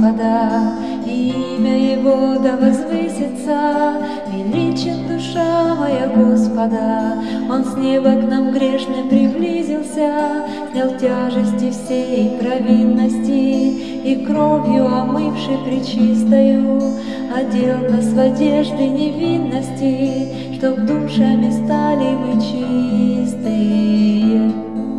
Господа, и имя Его да возвысится. Величит душа моя Господа, Он с неба к нам грешным приблизился, снял тяжести всей провинности и кровью омывши пречистою, одел нас в одежды невинности, чтоб душами стали мы чистые.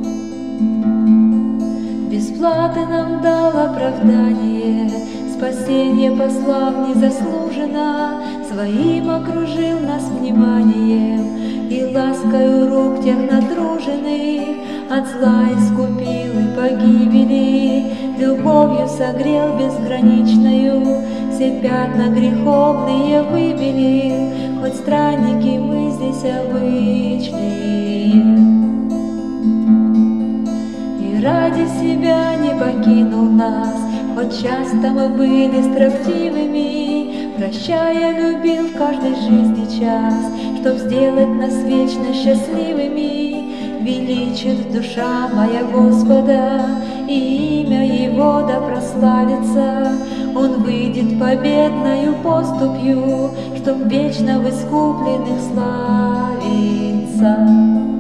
Без платы нам дал оправдание, спасение послав незаслуженно, своим окружил нас вниманием и ласкою рук тех натруженных от зла искупил и погибели, любовью согрел безграничною, все пятна греховные выбелил, хоть странники мы здесь обычные. И ради себя не покинул нас, хоть часто мы были строптивыми, прощая, любил в каждой жизни час, чтоб сделать нас вечно счастливыми. Величит душа моя Господа, и имя Его да прославится. Он выйдет победною поступью, чтоб вечно в искупленных славиться.